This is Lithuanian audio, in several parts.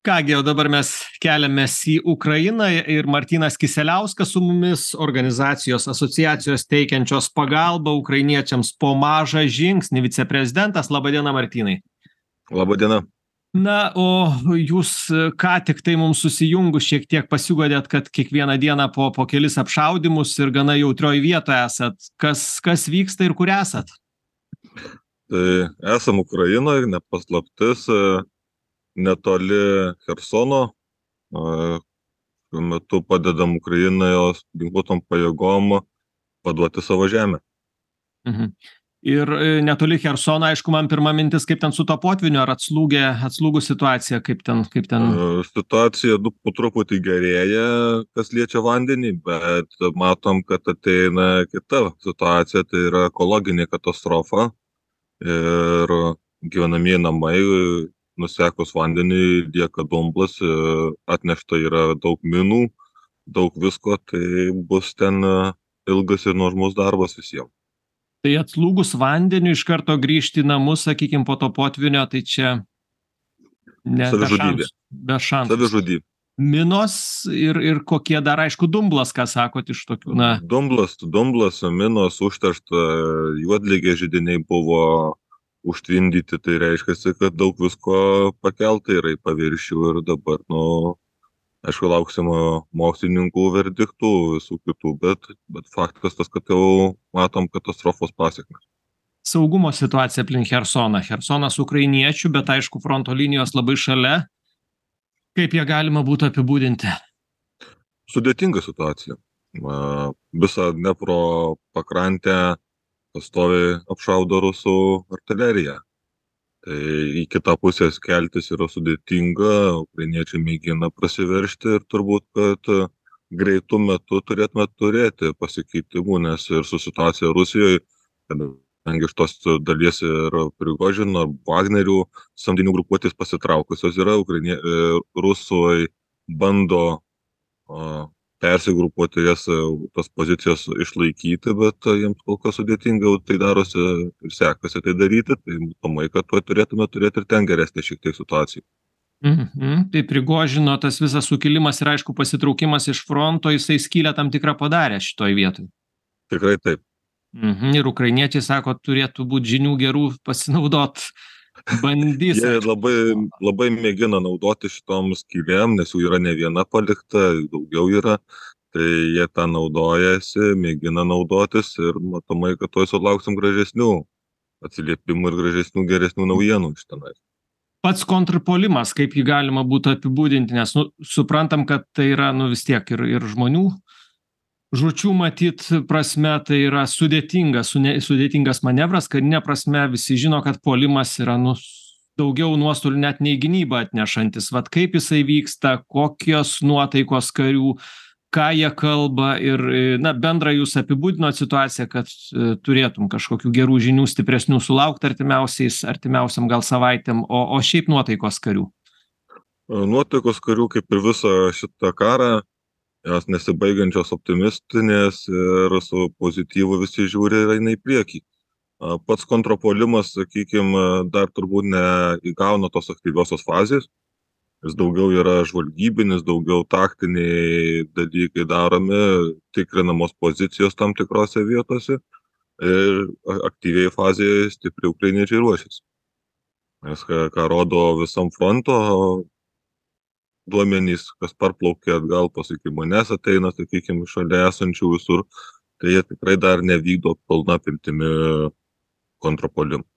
Ką gi, o dabar mes keliamės į Ukrainą ir Martynas Kisieliauskas su mumis, organizacijos asociacijos teikiančios pagalbą ukrainiečiams po mažą žingsnį viceprezidentas. Labadiena, Martynai. Labą dieną. Na, o jūs ką tik tai mums susijungus šiek tiek pasigodėt, kad kiekvieną dieną po kelis apšaudymus ir gana jautrioj vietoje esat. Kas vyksta ir kur esat? Tai esam Ukrainoje, ne paslaptis, netoli Chersono. Šiuo metu padedam Ukrainojos ginkluotom pajėgom paduoti savo žemę. Mhm. Ir netoli Chersono, aišku, man pirma mintis, kaip ten su to potvyniu, ar atslūgus situacija, kaip ten. Situacija po truputį gerėja, kas liečia vandenį, bet matom, kad ateina kita situacija, tai yra ekologinė katastrofa ir gyvenamieji namai nusekus vandenį lieka dumblas, atnešta yra daug minų, daug visko, tai bus ten ilgas ir nuožmus darbas visiems. Tai atslūgus vandeniu iš karto grįžti į namus, sakykime, po to potvinio, tai čia ne Savižudybė. Be šansų. Savižudybė. Minos ir kokie dar, aišku, dumblas, ką sakot iš tokių, na. Dumblas, minos, užteršta, juodligė židiniai buvo užtvindyti, tai reiškia, kad daug visko pakelta yra į paviršių ir dabar, aišku, lauksim mokslininkų verdiktų, visų kitų, bet faktas tas, kad jau matom katastrofos pasekmes. Saugumo situacija aplink Chersoną. Chersonas ukrainiečių, bet aišku, fronto linijos labai šalia. Kaip ją galima būtų apibūdinti? Sudėtinga situacija. Visą Dnepro pakrantę pastoviai apšaudo rusų artilerija. Tai į kitą pusę keltis yra sudėtinga, ukrainiečiai mėgina prasiveržti ir turbūt, kad greitų metų turėtume turėti pasikeitimų, nes ir su situacija Rusijoje, kadangi iš tos dalies ir Prigožino, Vagnerių samdinių grupuotės pasitraukusios yra, rusai bando persigrupuoti jas, tas pozicijas išlaikyti, bet jiems kol kas sudėtinga tai darosi ir sekasi tai daryti, tai matomai, kad turėtume turėti ir ten geresnę šiek tiek situaciją. Tai Prigožino tas visas sukilimas ir aišku pasitraukimas iš fronto, jisai skylę tam tikrą padarė šitoj vietoj. Tikrai taip. Ir ukrainiečiai sako, turėtų būti žinių gerų pasinaudot. Bandys. Jie labai mėgina naudoti šitom skylėm, nes jų yra ne viena palikta, daugiau yra. Tai jie tą naudojasi, mėgina naudotis ir matomai, kad tuoj sulauksim gražesnių atsiliepimų ir gražesnių, geresnių naujienų iš tenais. Pats kontrpuolimas, kaip jį galima būtų apibūdinti, nes suprantam, kad tai yra vis tiek ir žmonių žūčių matyt prasme, tai yra sudėtingas manevras, karinė prasme visi žino, kad puolimas yra daugiau nuostolių net nei gynybą atnešantis. Vat kaip jisai vyksta, kokios nuotaikos karių, ką jie kalba ir bendrą jūs apibūdinot situaciją, kad turėtum kažkokių gerų žinių stipresnių sulaukti artimiausiam gal savaitėm, o šiaip nuotaikos karių. Nuotaikos karių kaip ir visą šitą karą, jos nesibaigiančios optimistinės ir su pozityvu visi žiūri ir eina į priekį. Pats kontrapuolimas, sakykime, dar turbūt neįgauna tos aktyviosios fazės. Jis daugiau yra žvalgybinis, daugiau taktiniai dalykai daromi, tikrinamos pozicijos tam tikrose vietose ir aktyviai fazėje stipriai ukrainiečiai ruošiasi. Nes ką rodo visam fronto duomenys, kas parplaukė atgal, pasakykime, manęs ateina, sakykime, šalia esančių visur, tai jie tikrai dar nevykdo pilna apimtimi kontrapuolimų.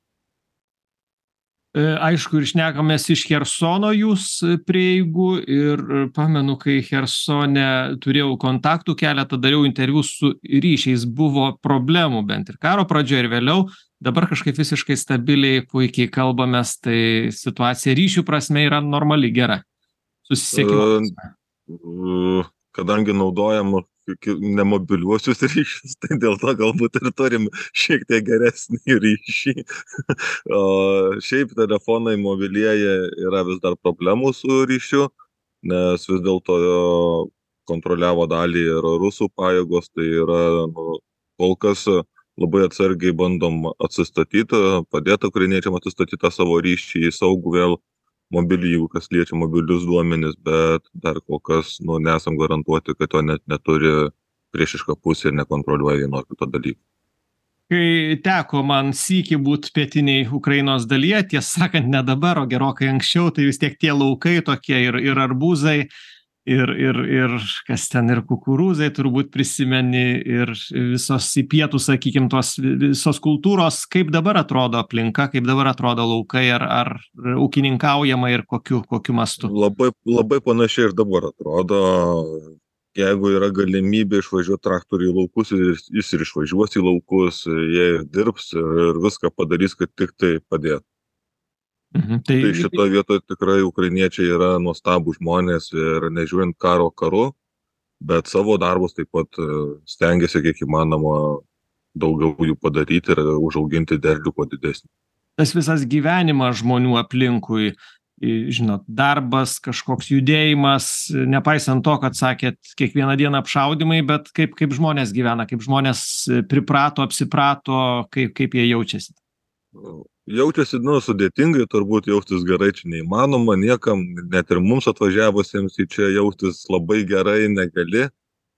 Aišku, ir šnekamės iš Chersono jūs prieigų ir pamenu, kai Chersone turėjau kontaktų keletą, dariau interviu su ryšiais, buvo problemų bent ir karo pradžioje ir vėliau, dabar kažkaip visiškai stabiliai, puikiai kalbamės, tai situacija ryšių prasme yra normali, gera. Susisiekimo prasme. Kadangi naudojam nemobiliuosius ryšius, tai dėl to galbūt ir turim šiek tiek geresnį ryšį. O šiaip telefonai mobilieji yra vis dar problemų su ryšiu, nes vis dėlto kontroliavo dalį ir rusų pajėgos, tai yra kol kas labai atsargiai bandom atsistatyti, padėti ukrainiečiam atsistatyti savo ryšį į saugų vėl jeigu kas liečia mobilius duomenis, bet dar kol kas nesam garantuoti, kad to neturi priešiška pusė ir nekontroliuoja vieno ar kito dalyko. Kai teko man sykį būt pietiniai Ukrainos dalyje, tiesą sakant, ne dabar, o gerokai anksčiau, tai vis tiek tie laukai tokie ir arbūzai, ir kas ten, ir kukurūzai turbūt prisimeni, ir visos į pietų, sakykim, tos visos kultūros. Kaip dabar atrodo aplinka, kaip dabar atrodo laukai, ar ūkininkaujama ir kokiu mastu? Labai panašiai ir dabar atrodo. Jeigu yra galimybė išvažiuoti traktorių į laukus, jis ir išvažiuos į laukus, jie ir dirbs ir viską padarys, kad tik tai padėtų. Tai šitoje vietoje tikrai ukrainiečiai yra nuostabūs žmonės ir nežiūrint karu, bet savo darbus taip pat stengiasi kiek įmanoma daugiau jų padaryti ir užauginti derlių kuo didesnį. Tas visas gyvenimas žmonių aplinkui, žinot, darbas, kažkoks judėjimas, nepaisant to, kad sakėt, kiekvieną dieną apšaudymai, bet kaip žmonės gyvena, kaip žmonės priprato, apsiprato, kaip jie jaučiasi? Jaučiasi, sudėtingai, turbūt jaustis gerai čia neįmanoma, niekam, net ir mums atvažiavusiems į čia jaustis labai gerai negali.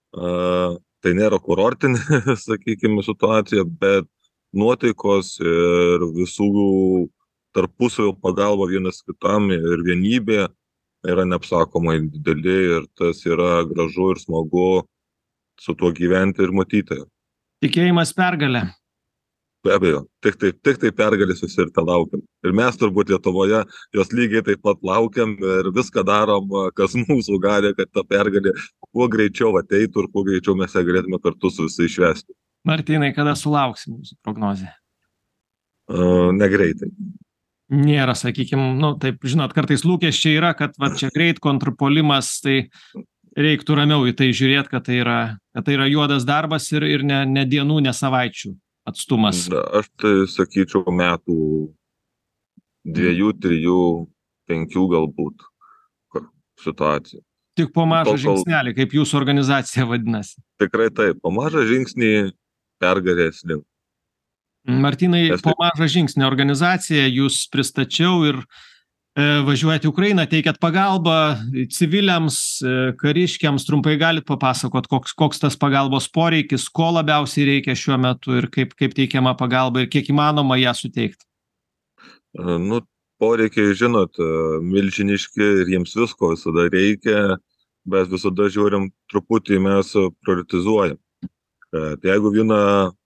Tai nėra kurortinė, sakykime, situacija, bet nuotaikos ir visų tarpusavio pagalba vienas kitam ir vienybė yra neapsakomai dideli ir tas yra gražu ir smagu su tuo gyventi ir matyti. Tikėjimas pergalė. Be abejo, tik tai pergalės visi ir laukiam. Ir mes turbūt Lietuvoje jos lygiai taip pat laukiam ir viską darom, kas mūsų gali, kad ta pergalė kuo greičiau ateitų ir kuo greičiau mes ją galėtume kartu su visais švęsti. Martynai, kada sulauksim mūsų prognozė? Negreitai. Nėra, sakykim, taip, žinot, kartais lūkesčiai yra, kad va čia greit kontrpuolimas, tai reiktų ramiau į tai žiūrėti, kad tai yra juodas darbas ir ne dienų, ne savaičių atstumas. Aš tai sakyčiau metų 2, 3, 5 galbūt situacija. Tik po mažą žingsnelį, kaip jūsų organizacija vadinasi. Tikrai taip, po mažą žingsnį pergalės link. Martynai, po mažą žingsnį organizaciją jūs pristačiau ir važiuojate į Ukrainą, teikiat pagalbą civiliams, kariškiams. Trumpai galit papasakot, koks tas pagalbos poreikis, ko labiausiai reikia šiuo metu ir kaip teikiama pagalba ir kiek įmanoma ją suteikti? Poreikiai, žinot, milžiniški ir jiems visko visada reikia, bet visada žiūrim truputį mes prioritizuojam. Jeigu vieną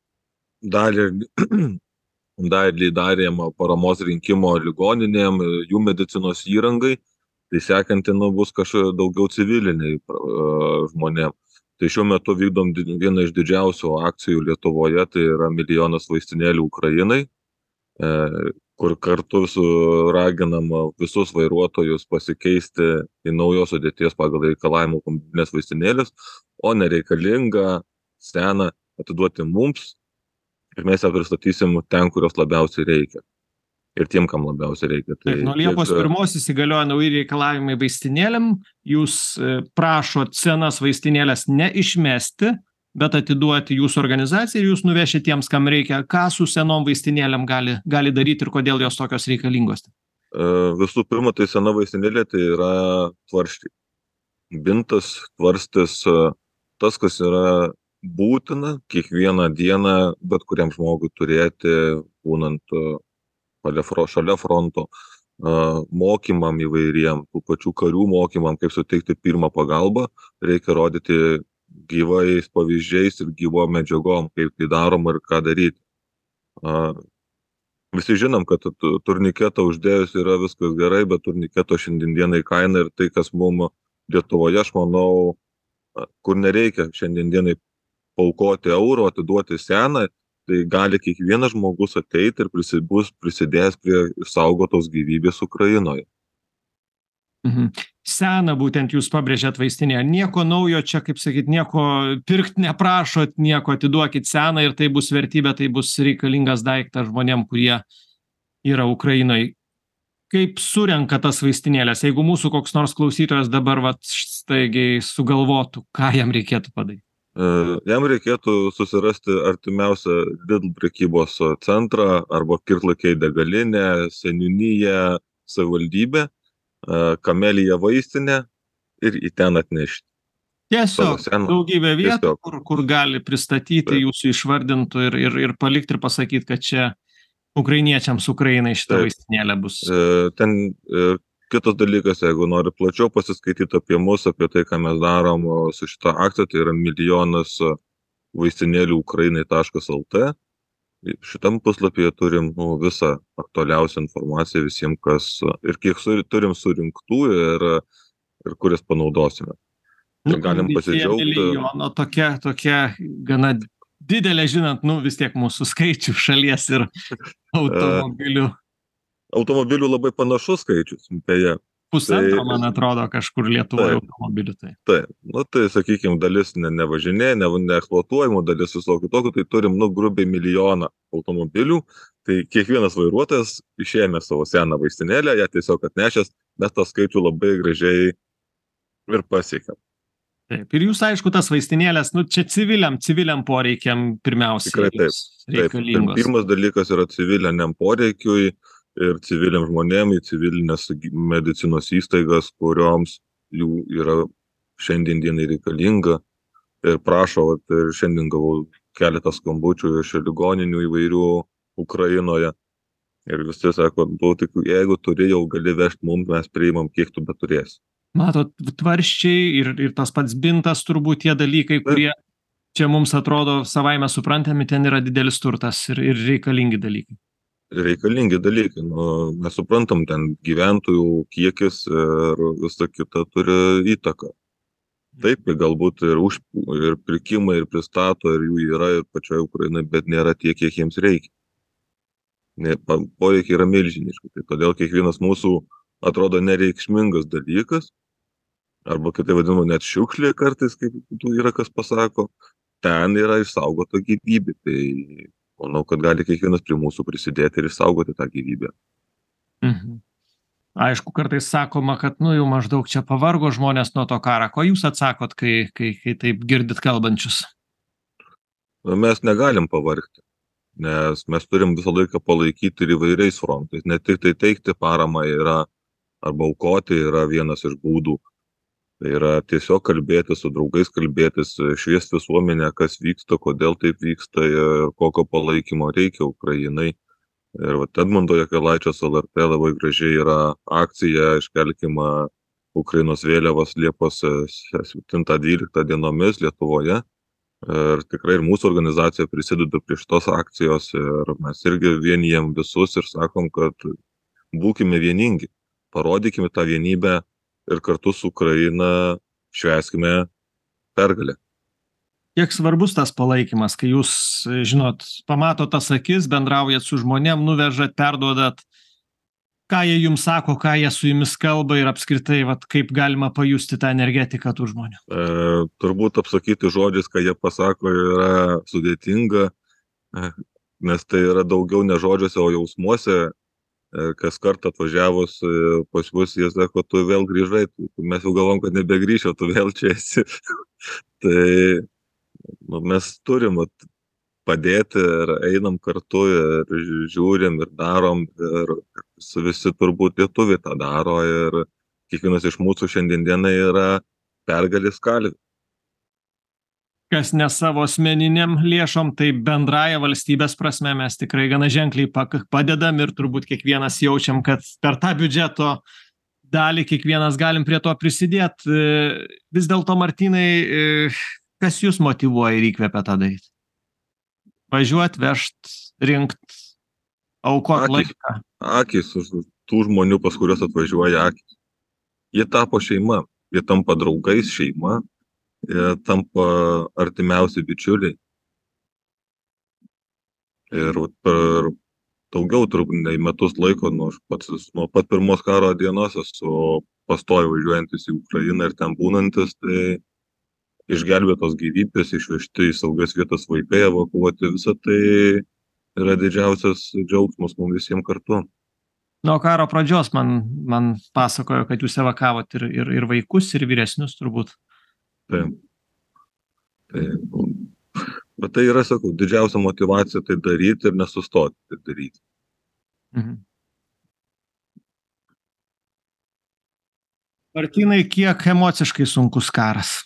dalį darėm paramos rinkimo ligoninėm, jų medicinos įrangai, tai sekanti bus kažkokia daugiau civiliniai žmonėm. Tai šiuo metu vykdom vieną iš didžiausių akcijų Lietuvoje, tai yra 1 milijonas vaistinėlių Ukrainai, kur kartu raginam visus vairuotojus pasikeisti į naujos sudėties pagal reikalavimų kombininės vaistinėlės, o nereikalingą seną atiduoti mums. Ir mes ją pristatysim ten, kurios labiausiai reikia. Ir tiem, kam labiausiai reikia. Taip, nuo Liepos 1 įsigalioja nauji reikalavimai vaistinėlėm. Jūs prašot senas vaistinėlės neišmesti, bet atiduoti jūsų organizacijai ir jūs nuvešit tiems, kam reikia. Ką su senom vaistinėlėm gali daryti ir kodėl jos tokios reikalingos? Visų pirma, tai sena vaistinėlė tai yra tvarsčiai. Bintas, tvarstis, tas, kas yra būtina kiekvieną dieną bet kuriam žmogui turėti, būnant šalia fronto, mokymam įvairiem, tų pačių karių mokymam, kaip suteikti pirmą pagalbą, reikia rodyti gyvais pavyzdžiais ir gyvom medžiagom, kaip tai daroma ir ką daryti. Visi žinom, kad turniketą uždėjus yra viskas gerai, bet turniketo šiandienai kaina ir tai, kas mums Lietuvoje, aš manau, kur nereikia šiandienai paukoti eurų, atiduoti seną, tai gali kiekvienas žmogus ateiti ir bus prisidėjęs prie išsaugotos gyvybės Ukrainoje. Seną būtent jūs pabrėžėt vaistinėje. Nieko naujo čia, kaip sakyt, nieko pirkt neprašot, nieko atiduokit seną ir tai bus vertybė, tai bus reikalingas daiktas žmonėm, kurie yra Ukrainoje. Kaip surenka tas vaistinėlės? Jeigu mūsų koks nors klausytojas dabar staigiai sugalvotų, ką jam reikėtų padaryti? Jam reikėtų susirasti artimiausią Lidl prekybos centrą arba Kirtlakiai degalinę, seniūniją, savivaldybę Kamelija vaistinė ir į ten atnešti savo Tiesiog seną. daugybė vietų, Tiesiog. kur gali pristatyti Taip, jūsų išvardintų ir palikti ir pasakyti, kad čia ukrainiečiams, Ukrainai šita taip. vaistinėlė bus. Ten kitas dalykas, jeigu nori plačiau pasiskaityti apie mus, apie tai, ką mes darom su šita akcija, tai yra milijonas vaistinėlių ukrainai.lt. Šitam puslapyje turim visą aktualiausią informaciją visiems, kas ir kiek turim surinktų ir kurias panaudosime. Nu, Ir galim ambicija pasidžiaugti. milijono tokia gana didelė, žinant, vis tiek mūsų skaičių šalies ir automobilių. Automobilių labai panašus skaičius, beje. Pusantro, man atrodo, kažkur Lietuvoje automobilių. Taip, tai sakykime, dalis nevažinė, neeksploatuojamų, dalis visokių tokių, tai turim, grubiai milijoną automobilių, tai kiekvienas vairuotojas išėmė savo seną vaistinėlę, ją tiesiog atnešęs, mes tą skaičių labai gražiai ir pasiekėm. Taip, ir jūs, aišku, tas vaistinėlės, čia civiliam poreikiam pirmiausiai. Tikrai taip. Pirmas dalykas yra civiliniam poreikiui ir civiliam žmonėm į civilinės medicinos įstaigas, kurioms jų yra šiandien dienai reikalinga. Ir prašo, ir šiandien gavau keletą skambučių iš ligoninių įvairių Ukrainoje. Ir visi sako, jeigu turi, jau gali vežti mums, mes priimam, kiek tu beturėsi. Matot, tvarščiai ir tas pats bintas, turbūt tie dalykai, kurie čia mums atrodo savaime suprantami, ten yra didelis turtas ir reikalingi dalykai. Reikalingi dalykai. Mes suprantam, ten gyventojų kiekis ir visa kita turi įtaką. Taip, galbūt ir pirkimai, ir pristato, ir jų yra ir pačioje Ukrainai, bet nėra tiek, kiek jiems reikia. Poreikiai yra milžiniški. Tai todėl kiekvienas mūsų atrodo nereikšmingas dalykas, arba kitai vadinama net šiukšlė kartais, kaip yra kas pasako, ten yra išsaugota gyvybė. Tai manau, kad gali kiekvienas prie mūsų prisidėti ir išsaugoti tą gyvybę. Mhm. Aišku, kartais sakoma, kad jau maždaug čia pavargo žmonės nuo to karo. Ko jūs atsakot, kai taip girdit kalbančius? Mes negalim pavargti, nes mes turim visą laiką palaikyti ir įvairiais frontais. Ne tik tai teikti paramą yra, arba aukoti yra vienas iš būdų. Tai yra tiesiog kalbėtis su draugais, kalbėtis, šviesti visuomenę, kas vyksta, kodėl taip vyksta ir kokio palaikymo reikia Ukrainai. Ir Edmundo Jakilaičio LRT labai gražiai yra akcija iškelkime Ukrainos vėliavas Liepos 7-12 dienomis Lietuvoje. Ir tikrai ir mūsų organizacija prisideda prie šitos akcijos ir mes irgi vienijam visus ir sakom, kad būkime vieningi, parodykime tą vienybę ir kartu su Ukraina švęskime pergalę. Kiek svarbus tas palaikymas, kai jūs, žinot, pamatot tas akis, bendraujat su žmonėm, nuvežat, perduodat, ką jie jums sako, ką jie su jumis kalba ir apskritai, kaip galima pajusti tą energetiką tų žmonių? Turbūt apsakyti žodžiais, ką jie pasako, yra sudėtinga, nes tai yra daugiau ne žodžiuose, o jausmuose. Kas kartą atvažiavus pas mus, jie sako, tu vėl grįžai, mes jau galvom, kad nebegrįšiu, tu vėl čia esi. Tai mes turim padėti ir einam kartu ir žiūrim ir darom ir visi turbūt lietuviai tą daro ir kiekvienas iš mūsų šiandien dienai yra pergalės kalvis. Kas ne savo asmeniniam lėšom, tai bendraja valstybės prasme mes tikrai gana ženkliai padedam ir turbūt kiekvienas jaučiam, kad per tą biudžeto dalį kiekvienas galim prie to prisidėti. Vis dėlto, Martynai, kas jūs motyvuoja ir įkvepia tą daryti? Važiuot, vežt, rinkt, aukot laiką? Akys tų žmonių, pas kuriuos atvažiuoja akys. Jie tapo šeima, jie tampa draugais šeima. Jie tampa artimiausi bičiuliai. Ir per daugiau turbūt nei metus laiko, nuo pat pirmos karo dienos esu pastoviai važiuojantis į Ukrainą ir ten būnantis, tai išgelbėtos gyvybės, išvežti į saugias vietas vaikai, evakuoti, visą tai yra didžiausias džiaugsmas mums visiems kartu. Nuo karo pradžios man pasakojo, kad jūs evakavot ir vaikus, ir vyresnius turbūt. Taip. Bet tai yra, sakau, didžiausia motyvacija tai daryti ir nesustoti tai daryti. Mhm. Martynai, kiek emociškai sunkus karas?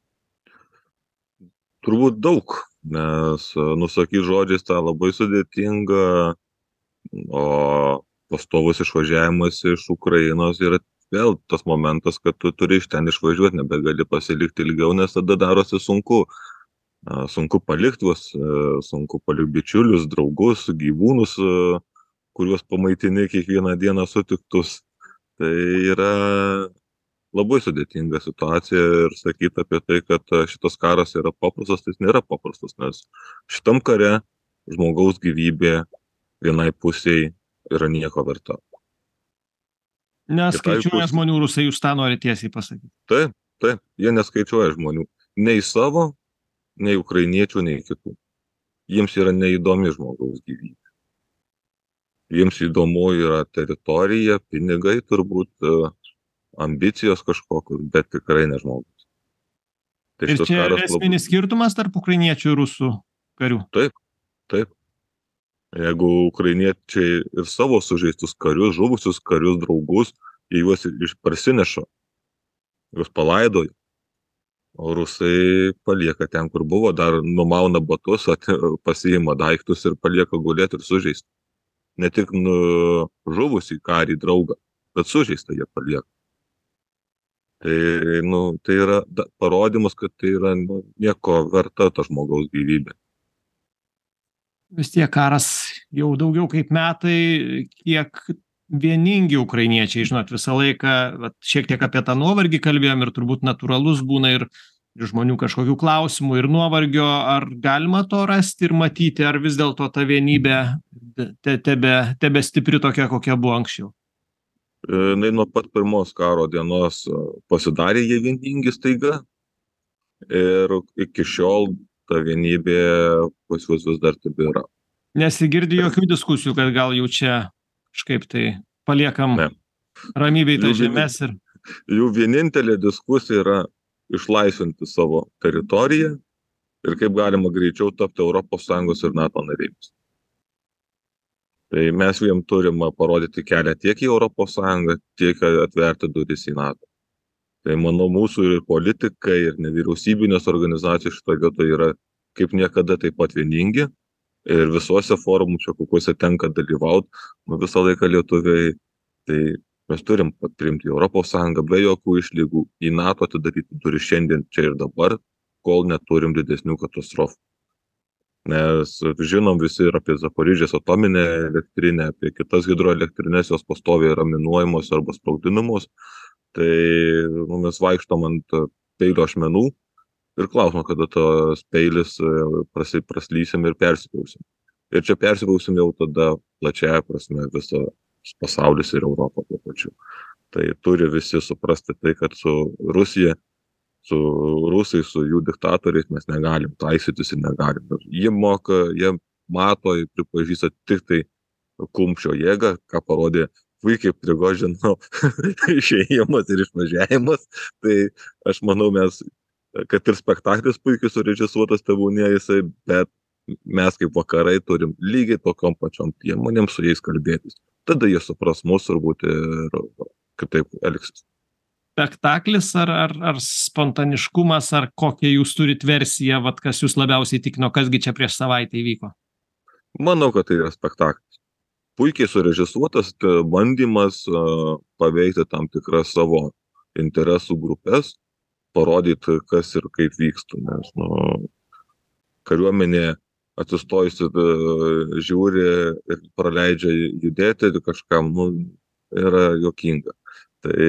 Turbūt daug, nes nusakyt žodžiais tą labai sudėtinga, o pastovus išvažiavimas iš Ukrainos yra vėl tas momentas, kad tu turi iš ten išvažiuot, nebegali pasilikti ilgiau, nes tada darosi sunku. Sunku palikt juos, sunku palikt bičiulius, draugus, gyvūnus, kuriuos pamaitini kiekvieną dieną sutiktus. Tai yra labai sudėtinga situacija ir sakyt apie tai, kad šitas karas yra paprastas, tai jis nėra paprastas, nes šitam kare žmogaus gyvybė vienai pusiai yra nieko verta. Kitai Neskaičiuoja pusei, žmonių rusai, jūs tą norit tiesiai pasakyti. taip, taip, jie neskaičiuoja žmonių. Nei savo, nei ukrainiečių, nei kitų. Jiems yra neįdomi žmogaus gyvybė. Jiems įdomu yra teritorija, pinigai turbūt, ambicijos kažkokios, bet tikrai ne žmogus. Tai Ir šitas čia karas labai... esminis skirtumas tarp ukrainiečių ir rusų karių. Taip, taip. Jeigu ukrainiečiai ir savo sužeistus karius, žuvusius karius, draugus, jie juos parsineša, juos palaidoja, o rusai palieka ten, kur buvo, dar numauna batus, pasiima daiktus ir palieka gulėti ir sužeistą. Ne tik žuvusį karį draugą, bet sužeistą jie palieka. Tai, tai yra parodymas, kad tai yra nieko verta ta žmogaus gyvybė. Vis tiek karas jau daugiau kaip metai, kiek vieningi ukrainiečiai, žinot, visą laiką, vat, šiek tiek apie tą nuovargį kalbėjom ir turbūt natūralus būna ir žmonių kažkokių klausimų ir nuovargio, ar galima to rasti ir matyti, ar vis dėlto ta vienybė tebe stipri tokia, kokia buvo anksčiau? Nuo pat pirmos karo dienos pasidarė jie vieningi staiga ir iki šiol ta vienybė pas juos vis dar tebėra. Nesigirdi jokių diskusijų, kad gal jau čia kažkaip tai paliekam ramybėj tas žemes ir... Jų vienintelė diskusija yra išlaisvinti savo teritoriją ir kaip galima greičiau tapti ES ir NATO nariais. Tai mes jiem turim parodyti kelią tiek į ES, tiek atverti duris į NATO. Tai manau, mūsų ir politikai, ir nevyriausybinės organizacijos šitoje vietoje yra kaip niekada taip pat vieningi. Ir visuose forumuose, kokiuose tenka dalyvauti, visą laiką lietuviai, tai mes turim priimti ES be jokių išlygų, į NATO atidaryti duris šiandien, čia ir dabar, kol neturim didesnių katastrofų. Nes žinom visi ir apie Zaporižės atominę elektrinę, apie kitas hidroelektrinės, jos pastoviai yra minuojamos arba sprogdinamos. Tai mes vaikštom ant peilio ašmenų ir klausom, kada tas peilis praslysim ir persipjausim. Ir čia persipjausim jau tada plačiaja prasme visas pasaulis ir Europa tuo pačiu. Tai turi visi suprasti tai, kad su Rusija, su rusais, su jų diktatoriais mes negalim taisytis ir negalim. Jie moka, jie mato, jie pripažįsta tik tai kumščio jėgą, ką parodė puikiai Prigožino išėjimas ir išvažiavimas. Tai aš manau, kad ir spektaklis puikiai surežisuotas tebūnie jisai, bet mes kaip vakarai turim lygiai tokiom pačiom priemonėm su jais kalbėtis. Tada jie supras mus turbūt ir kitaip elgsis. Spektaklis ar spontaniškumas, ar kokią jūs turit versiją, vat, kas jūs labiausiai tikino, kasgi čia prieš savaitę įvyko? Manau, kad tai yra spektaklis. Puikiai surežisuotas bandymas paveikti tam tikras savo interesų grupės, parodyti, kas ir kaip vyksta, nes kariuomenė atsistojusi žiūri ir praleidžia judėti ir kažkam yra juokinga. Tai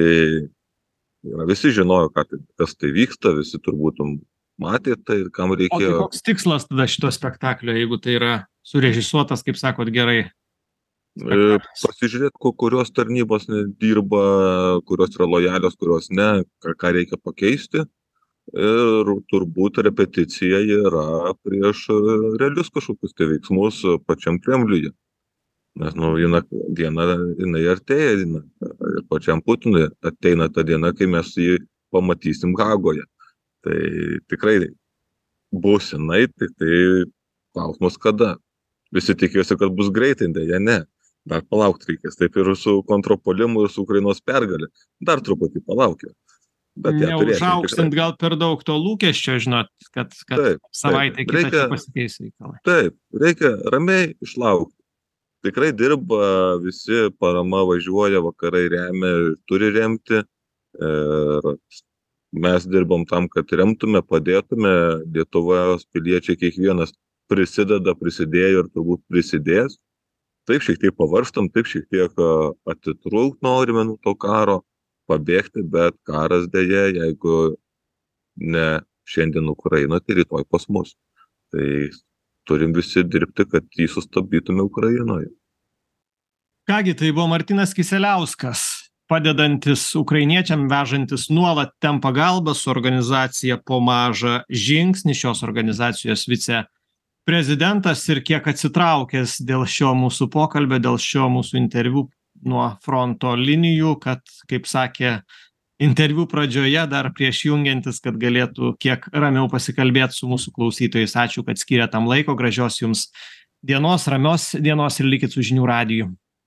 visi žinojo, kas tai vyksta, visi turbūt matė tai ir kam reikėjo. O tai koks tikslas tada šito spektaklio, jeigu tai yra surežisuotas, kaip sakot, gerai? Pasižiūrėti, kurios tarnybos dirba, kurios yra lojalios, kurios ne, ką reikia pakeisti. Ir turbūt repeticija yra prieš realius kažkokius tai veiksmus pačiam Kremliuje. Nes vieną dieną jinai artėja ir pačiam Putinui ateina ta diena, kai mes jį pamatysim Hagoje. Tai tikrai bus jinai, tai klausimas kada. Visi tikiuosi, kad bus greitai, dėja ne. Dar palaukt reikės. Taip ir su kontrpuolimu, ir su Ukrainos pergalė. Dar truputį palaukia. Bet ją turėsim tikrai. Neužaukštint gal per daug to lūkesčio, žinot, kad Taip, savaitę kitą reikia, čia pasikeis reikalai. taip, reikia ramiai išlaukti. Tikrai dirba visi, parama važiuoja, vakarai remia, turi remti. Ir mes dirbam tam, kad remtume, padėtume. Lietuvos piliečiai kiekvienas prisideda, prisidėjo ir turbūt prisidės. Taip šiek tiek pavargstam, taip šiek tiek atitrūkt norime nuo to karo, pabėgti, bet karas dėja, jeigu ne šiandien Ukraina, tai rytoj pas mus. Tai turim visi dirbti, kad jį sustabdytume Ukrainoje. Kągi, tai buvo Martynas Kisieliauskas, padedantis ukrainiečiam, vežantis nuolat ten pagalbą su organizacija Po mažą žingsnį, šios organizacijos viceprezidentas ir kiek atsitraukęs dėl šio mūsų pokalbio, dėl šio mūsų interviu nuo fronto linijų, kad, kaip sakė interviu pradžioje, dar prieš jungiantis, kad galėtų kiek ramiau pasikalbėti su mūsų klausytojais. Ačiū, kad skyrė tam laiko, gražios jums dienos, ramios dienos ir likit su žinių radiju.